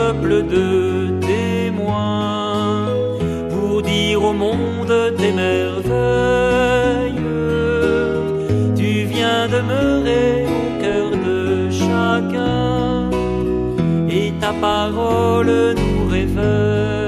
peuple de témoins pour dire au monde tes merveilles. Tu viens demeurer au cœur de chacun et ta parole nous réveille.